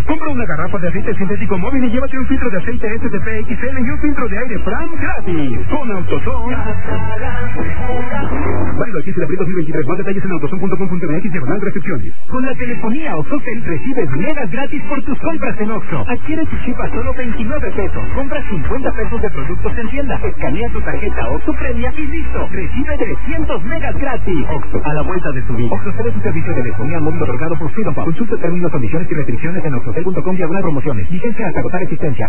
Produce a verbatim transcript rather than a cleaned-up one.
Compra una garrafa de aceite sintético móvil y llévate un filtro de aceite S T P X L y un filtro de aire Fram gratis. Con AutoZone. Válido el quince de abril dos mil veintitrés. Más detalles en autozone punto com punto m x diagonal recepciones. Con la telefonía Oxotel recibes megas gratis por tus compras en Oxxo. Adquiere tu chip a solo veintinueve pesos. Compra cincuenta pesos de productos en tienda. Escanea tu tarjeta Oxxo Premia y listo. Recibe trescientos megas gratis. Oxxo, a la vuelta de tu vida. Oxxo es un servicio de telefonía móvil otorgado por Freedom Pub. Consulta términos, condiciones y restricciones en oxotel punto com diagonal promociones. Vigencia hasta agotar existencia.